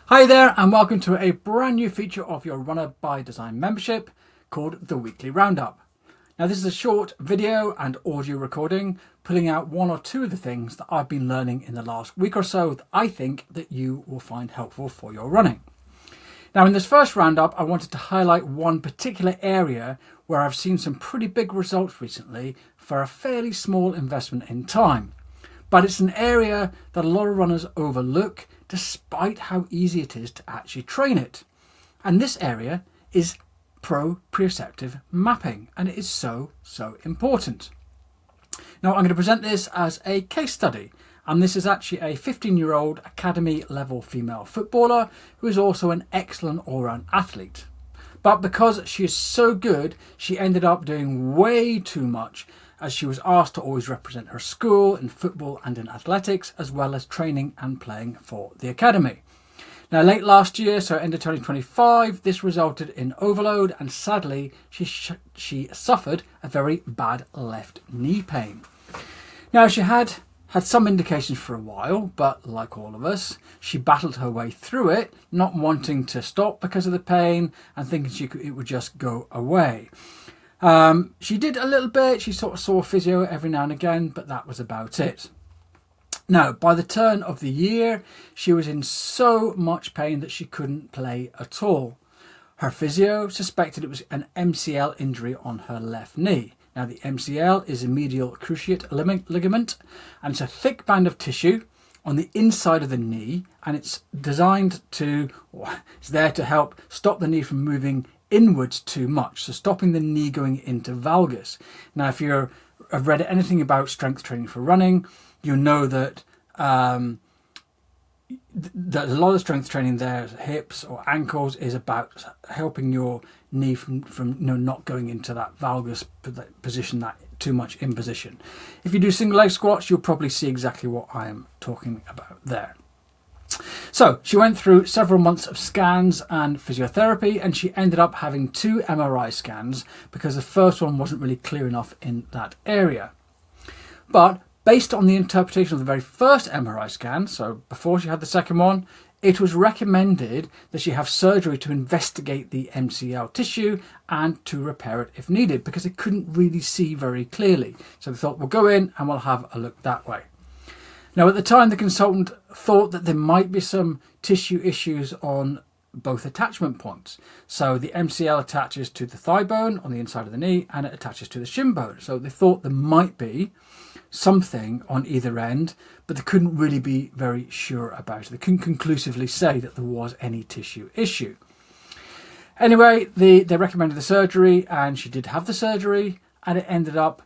Hi there and welcome to a brand new feature of your Runner by Design membership called the Weekly Roundup. Now this is a short video and audio recording pulling out one or two of the things that I've been learning in the last week or so that I think that you will find helpful for your running. Now in this first roundup I wanted to highlight one particular area where I've seen some pretty big results recently for a fairly small investment in time. But it's an area that a lot of runners overlook despite how easy it is to actually train it. And this area is proprioceptive mapping, and it is so important. Now I'm going to present this as a case study, and this is actually a 15-year-old academy level female footballer who is also an excellent all-round athlete. But because she is so good, she ended up doing way too much, as she was asked to always represent her school in football and in athletics, as well as training and playing for the academy. Now late last year, so end of 2025, this resulted in overload, and sadly she suffered a very bad left knee pain. Now she had some indications for a while, but like all of us, she battled her way through it, not wanting to stop because of the pain and thinking it would just go away. She did a little bit, she sort of saw physio every now and again, but that was about it. Now, by the turn of the year, she was in so much pain that she couldn't play at all. Her physio suspected it was an MCL injury on her left knee. Now, the MCL is a medial cruciate ligament, and it's a thick band of tissue on the inside of the knee, and it's designed to, it's there to help stop the knee from moving inwards too much, so stopping the knee going into valgus. Now if you've read anything about strength training for running, you know that that a lot of strength training there, hips or ankles, is about helping your knee from not going into that valgus position, that too much in position. If you do single leg squats, you'll probably see exactly what I am talking about there. So she went through several months of scans and physiotherapy, and she ended up having 2 MRI scans because the first one wasn't really clear enough in that area. But based on the interpretation of the very first MRI scan, so before she had the second one, it was recommended that she have surgery to investigate the MCL tissue and to repair it if needed, because they couldn't really see very clearly. So they thought, we'll go in and we'll have a look that way. Now, at the time, the consultant thought that there might be some tissue issues on both attachment points. So the MCL attaches to the thigh bone on the inside of the knee, and it attaches to the shin bone. So they thought there might be something on either end, but they couldn't really be very sure about it. They couldn't conclusively say that there was any tissue issue. Anyway, they recommended the surgery, and she did have the surgery, and it ended up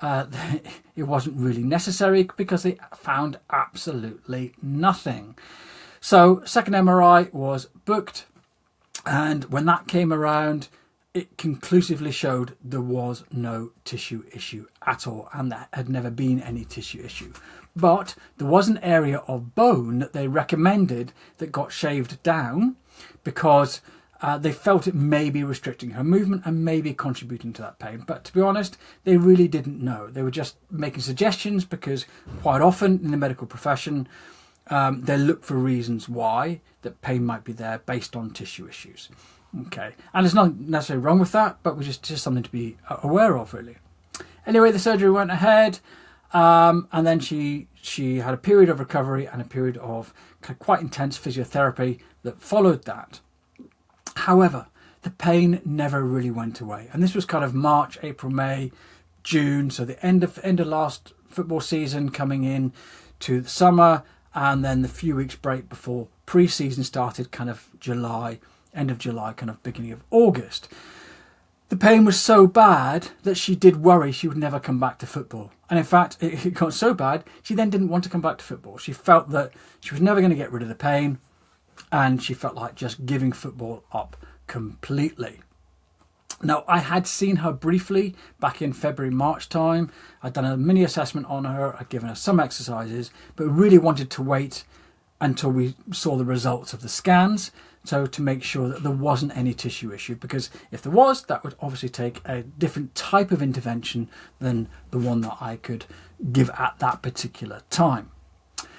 it wasn't really necessary because they found absolutely nothing. So second MRI was booked, and when that came around, it conclusively showed there was no tissue issue at all, and there had never been any tissue issue. But there was an area of bone that they recommended that got shaved down because they felt it may be restricting her movement and maybe contributing to that pain. But to be honest, they really didn't know. They were just making suggestions because quite often in the medical profession, they look for reasons why that pain might be there based on tissue issues. Okay, and there's nothing necessarily wrong with that, but just something to be aware of, really. Anyway, the surgery went ahead, and then she had a period of recovery and a period of quite intense physiotherapy that followed that. However, the pain never really went away, and this was kind of March, April, May, June, so the end of last football season coming in to the summer, and then the few weeks break before pre-season started, kind of July, end of July, kind of beginning of August. The pain was so bad that she did worry she would never come back to football. And in fact, it got so bad, she then didn't want to come back to football. She felt that she was never going to get rid of the pain, and she felt like just giving football up completely. Now, I had seen her briefly back in February, March time. I'd done a mini assessment on her. I'd given her some exercises, but really wanted to wait until we saw the results of the scans, so to make sure that there wasn't any tissue issue, because if there was, that would obviously take a different type of intervention than the one that I could give at that particular time.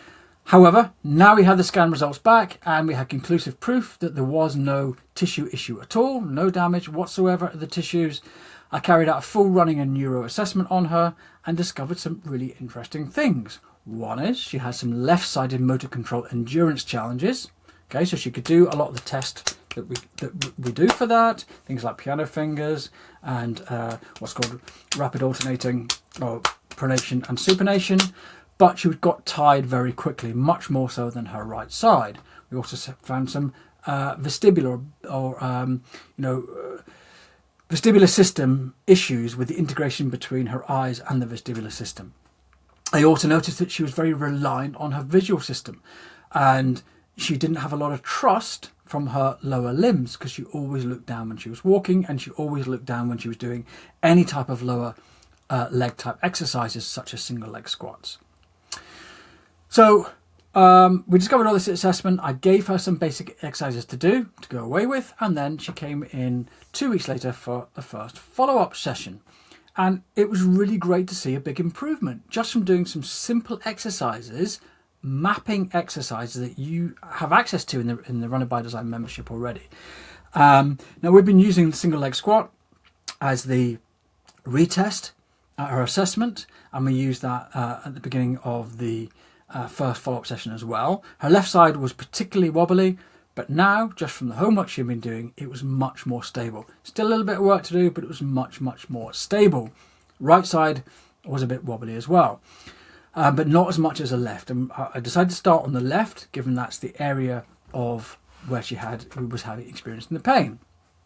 However, now we have the scan results back and we had conclusive proof that there was no tissue issue at all, no damage whatsoever at the tissues. I carried out a full running and neuro assessment on her and discovered some really interesting things. One is she has some left-sided motor control endurance challenges. Okay, so she could do a lot of the tests that we do for that, things like piano fingers and what's called rapid alternating or pronation and supination, but she got tired very quickly, much more so than her right side. We also found some vestibular or vestibular system issues with the integration between her eyes and the vestibular system. I also noticed that she was very reliant on her visual system, and she didn't have a lot of trust from her lower limbs because she always looked down when she was walking, and she always looked down when she was doing any type of lower leg type exercises such as single leg squats. So we discovered all this assessment. I gave her some basic exercises to do to go away with, and then she came in 2 weeks later for the first follow-up session. And it was really great to see a big improvement just from doing some simple exercises, mapping exercises that you have access to in the Runner by Design membership already. Now we've been using the single leg squat as the retest at her assessment, and we used that at the beginning of the first follow-up session as well. Her left side was particularly wobbly, but now, just from the homework she'd been doing, it was much more stable. Still a little bit of work to do, but it was much more stable. Right side was a bit wobbly as well, but not as much as the left. And I decided to start on the left, given that's the area of where she was experiencing the pain.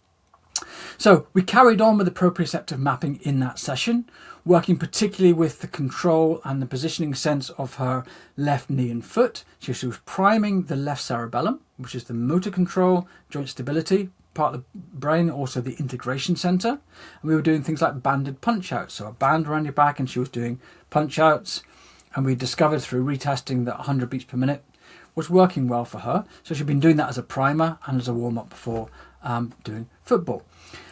So we carried on with the proprioceptive mapping in that session, working particularly with the control and the positioning sense of her left knee and foot. She was priming the left cerebellum, which is the motor control, joint stability part of the brain, also the integration center. And we were doing things like banded punch outs, so a band around your back, and she was doing punch outs. And we discovered through retesting that 100 beats per minute was working well for her. So she'd been doing that as a primer and as a warm-up before doing football.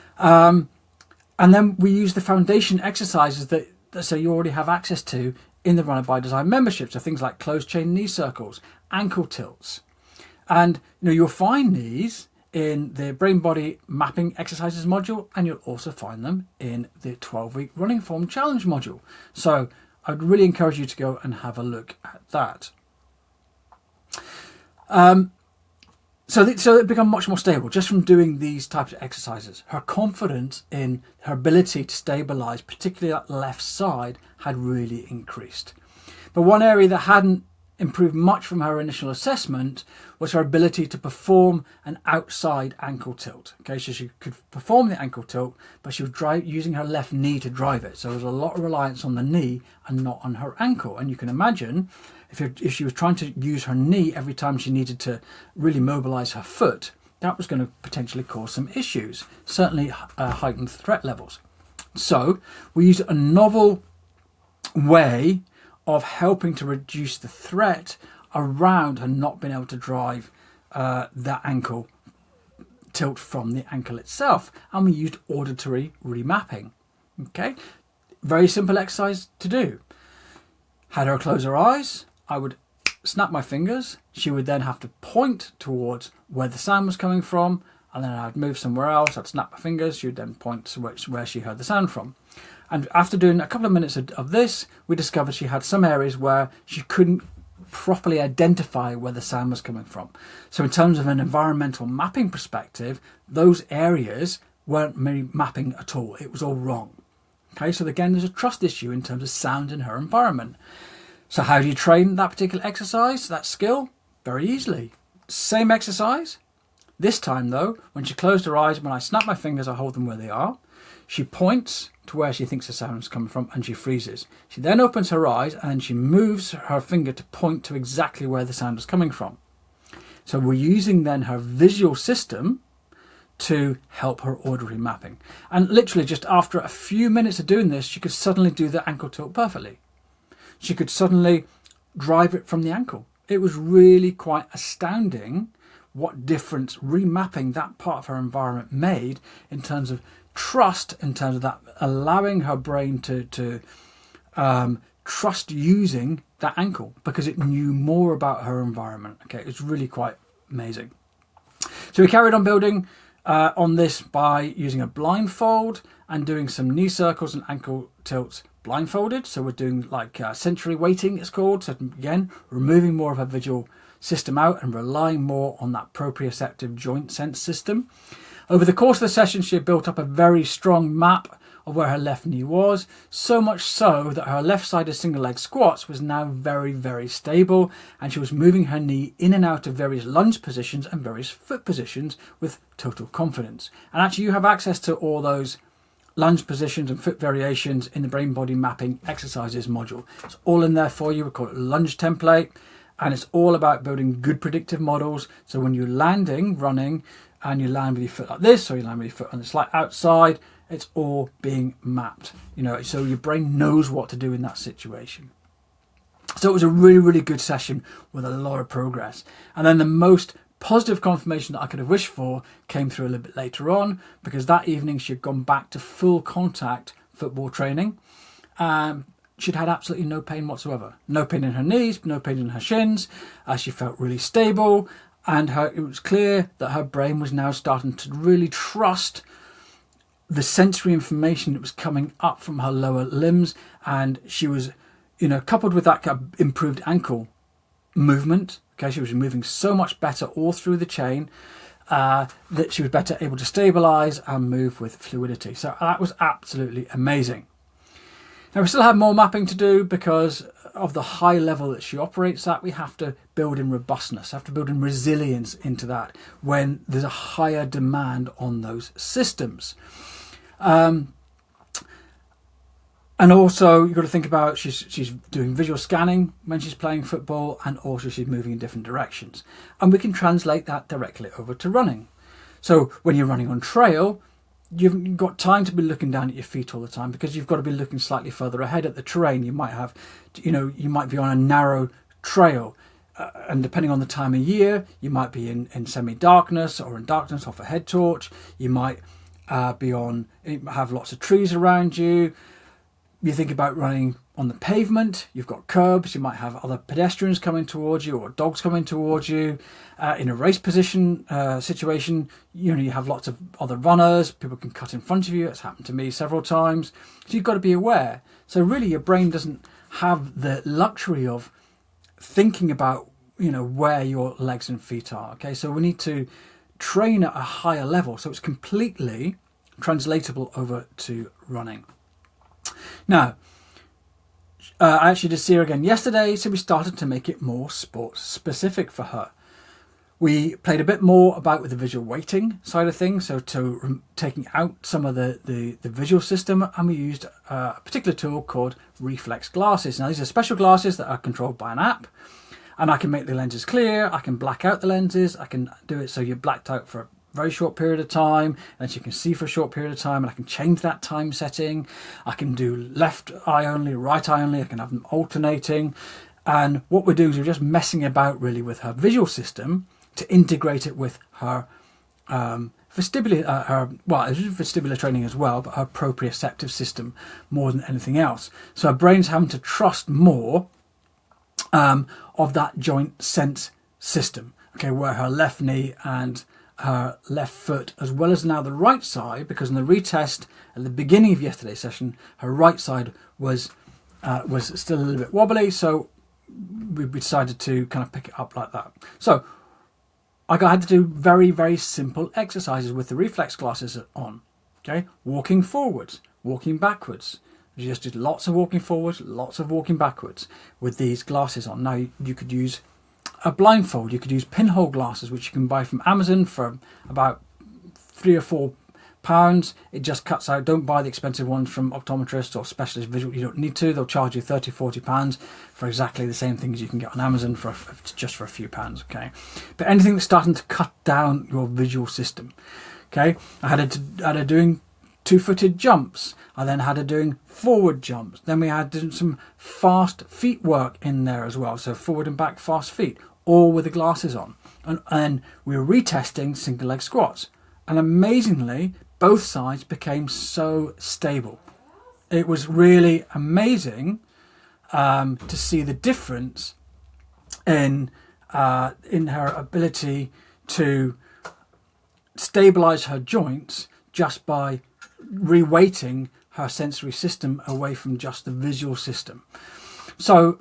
And then we use the foundation exercises that so you already have access to in the Runner by Design membership. So things like closed chain knee circles, ankle tilts. And you'll find these in the brain body mapping exercises module, and you'll also find them in the 12-week running form challenge module. So I'd really encourage you to go and have a look at that. So it become much more stable just from doing these types of exercises. Her confidence in her ability to stabilize, particularly that left side, had really increased. But one area that hadn't improved much from her initial assessment was her ability to perform an outside ankle tilt. Okay, so she could perform the ankle tilt, but she was using her left knee to drive it. So there was a lot of reliance on the knee and not on her ankle. And you can imagine if she was trying to use her knee every time she needed to really mobilize her foot, that was going to potentially cause some issues, certainly heightened threat levels. So we used a novel way of helping to reduce the threat around her not being able to drive that ankle tilt from the ankle itself. And we used auditory remapping. Okay, very simple exercise to do. Had her close her eyes, I would snap my fingers. She would then have to point towards where the sound was coming from, and then I'd move somewhere else. I'd snap my fingers. She would then point to where she heard the sound from. And after doing a couple of minutes of this, we discovered she had some areas where she couldn't properly identify where the sound was coming from. So in terms of an environmental mapping perspective, those areas weren't mapping at all. It was all wrong. Okay, so again, there's a trust issue in terms of sound in her environment. So how do you train that particular exercise, that skill? Very easily. Same exercise. This time though, when she closed her eyes, when I snap my fingers, I hold them where they are. She points to where she thinks the sound is coming from and she freezes. She then opens her eyes and she moves her finger to point to exactly where the sound is coming from. So we're using then her visual system to help her auditory mapping. And literally just after a few minutes of doing this, she could suddenly do the ankle tilt perfectly. She could suddenly drive it from the ankle. It was really quite astounding what difference remapping that part of her environment made in terms of trust, in terms of that allowing her brain to trust using that ankle because it knew more about her environment. Okay, it's really quite amazing. So we carried on building on this by using a blindfold and doing some knee circles and ankle tilts blindfolded. So we're doing like sensory weighting, it's called. So again, removing more of her visual system out and relying more on that proprioceptive joint sense system. Over the course of the session, she had built up a very strong map of where her left knee was, so much so that her left-sided single leg squats was now very, very stable, and she was moving her knee in and out of various lunge positions and various foot positions with total confidence. And actually you have access to all those lunge positions and foot variations in the brain body mapping exercises module. It's all in there for you. We call it lunge template, and it's all about building good predictive models. So when you're landing, running, and you land with your foot like this, or you land with your foot on the slight outside, it's all being mapped, so your brain knows what to do in that situation. So it was a really, really good session with a lot of progress. And then the most positive confirmation that I could have wished for came through a little bit later on, because that evening she had gone back to full contact football training. She'd had absolutely no pain whatsoever. No pain in her knees, no pain in her shins. She felt really stable, and it was clear that her brain was now starting to really trust the sensory information that was coming up from her lower limbs, and she was, coupled with that improved ankle movement. Okay, she was moving so much better all through the chain that she was better able to stabilize and move with fluidity. So that was absolutely amazing. Now we still have more mapping to do because of the high level that she operates at. We have to build in robustness, have to build in resilience into that when there's a higher demand on those systems. And also you've got to think about she's doing visual scanning when she's playing football, and also she's moving in different directions, and we can translate that directly over to running. So when you're running on trail, you've got time to be looking down at your feet all the time, because you've got to be looking slightly further ahead at the terrain. You might have, you might be on a narrow trail, and depending on the time of year, you might be in semi-darkness or in darkness off a head torch. You might have lots of trees around you. You think about running on the pavement, you've got curbs, you might have other pedestrians coming towards you or dogs coming towards you. In a race position situation, you have lots of other runners, people can cut in front of you. It's happened to me several times. So you've got to be aware. So really your brain doesn't have the luxury of thinking about, where your legs and feet are. Okay, so we need to train at a higher level, so it's completely translatable over to running. Now, I actually did see her again yesterday, so we started to make it more sports specific for her. We played a bit more about with the visual weighting side of things, so taking out some of the visual system, and we used a particular tool called reflex glasses. Now these are special glasses that are controlled by an app, and I can make the lenses clear, I can black out the lenses, I can do it so you're blacked out for a very short period of time, and you can see for a short period of time, and I can change that time setting. I can do left eye only, right eye only, I can have them alternating. And what we're doing is we're just messing about really with her visual system to integrate it with her vestibular training as well, but her proprioceptive system more than anything else. So her brain's having to trust more of that joint sense system, okay, where her left knee and her left foot, as well as now the right side, because in the retest at the beginning of yesterday's session, her right side was still a little bit wobbly, so we decided to kind of pick it up like that. So I had to do very, very simple exercises with the reflex glasses on. Okay, walking forwards, walking backwards. You just did lots of walking forwards, lots of walking backwards with these glasses on. Now you could use a blindfold, you could use pinhole glasses, which you can buy from Amazon for about £3 or £4. It just cuts out. Don't buy the expensive ones from optometrists or specialist visual. You don't need to. They'll charge you £30, £40 for exactly the same things you can get on Amazon for just for a few pounds. Okay, but anything that's starting to cut down your visual system. Okay, I had her doing two-footed jumps. I then had her doing forward jumps. Then we had some fast feet work in there as well. So forward and back fast feet, all with the glasses on. And we were retesting single leg squats. And amazingly, both sides became so stable. It was really amazing to see the difference in her ability to stabilize her joints just by reweighting her sensory system away from just the visual system. So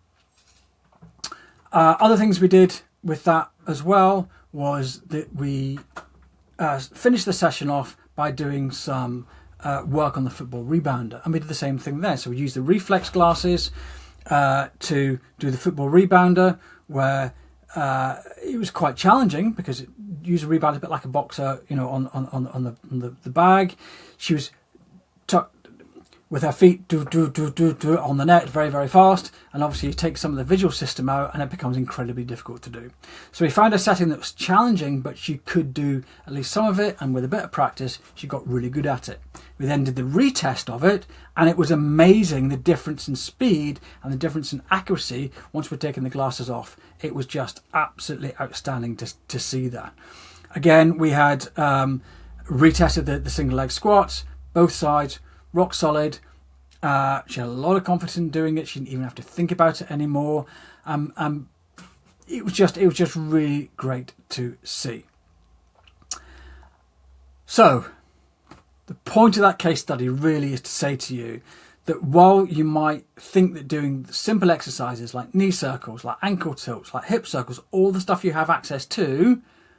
other things we did with that as well was that we finished the session off by doing some work on the football rebounder, and we did the same thing there. So we used the reflex glasses to do the football rebounder, where it was quite challenging because it used a rebounder a bit like a boxer, you know, on the bag. She was with her feet do on the net very, very fast, and obviously you take some of the visual system out and it becomes incredibly difficult to do. So we found a setting that was challenging, but she could do at least some of it, and with a bit of practice she got really good at it. We then did the retest of it, and it was amazing, the difference in speed and the difference in accuracy once we'd taken the glasses off. It was just absolutely outstanding to see that. Again, we had retested the single leg squats, both sides, rock solid. She had a lot of confidence in doing it. She didn't even have to think about it anymore. It was just really great to see. So the point of that case study really is to say to you that while you might think that doing simple exercises like knee circles, like ankle tilts, like hip circles, all the stuff you have access to,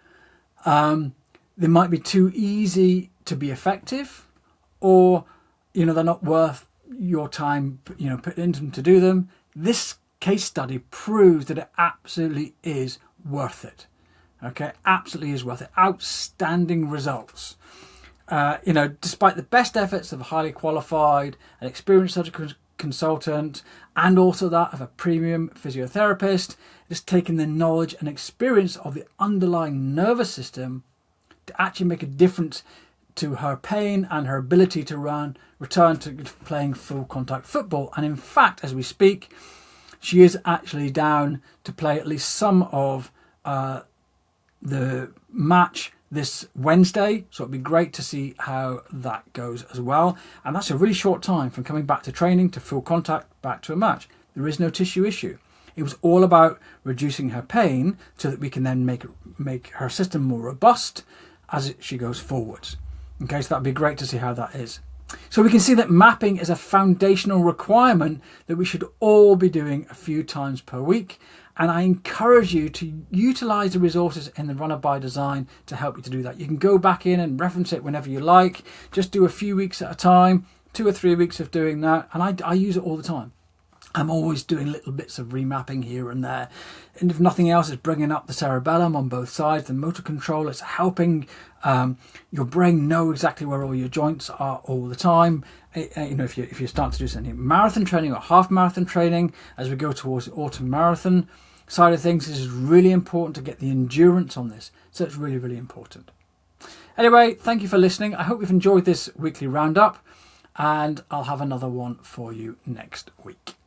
they might be too easy to be effective, or you know, they're not worth your time, you know, putting into them to do them. This case study proves that it absolutely is worth it. Okay, absolutely is worth it. Outstanding results. You know, despite the best efforts of a highly qualified and experienced surgical consultant, and also that of a premium physiotherapist, it's taken the knowledge and experience of the underlying nervous system to actually make a difference to her pain and her ability to return to playing full contact football. And in fact, as we speak, she is actually down to play at least some of the match this Wednesday, so it'd be great to see how that goes as well. And that's a really short time from coming back to training to full contact back to a match. There is no tissue issue. It was all about reducing her pain so that we can then make her system more robust as she goes forwards. Okay, so that'd be great to see how that is. So we can see that mapping is a foundational requirement that we should all be doing a few times per week. And I encourage you to utilize the resources in the Runner by Design to help you to do that. You can go back in and reference it whenever you like. Just do a few weeks at a time, 2 or 3 weeks of doing that. And I use it all the time. I'm always doing little bits of remapping here and there. And if nothing else, it's bringing up the cerebellum on both sides, the motor control. It's helping your brain know exactly where all your joints are all the time. You know, if you start to do something marathon training or half marathon training, as we go towards the autumn marathon side of things, this is really important to get the endurance on this. So it's really, really important. Anyway, thank you for listening. I hope you've enjoyed this weekly roundup, and I'll have another one for you next week.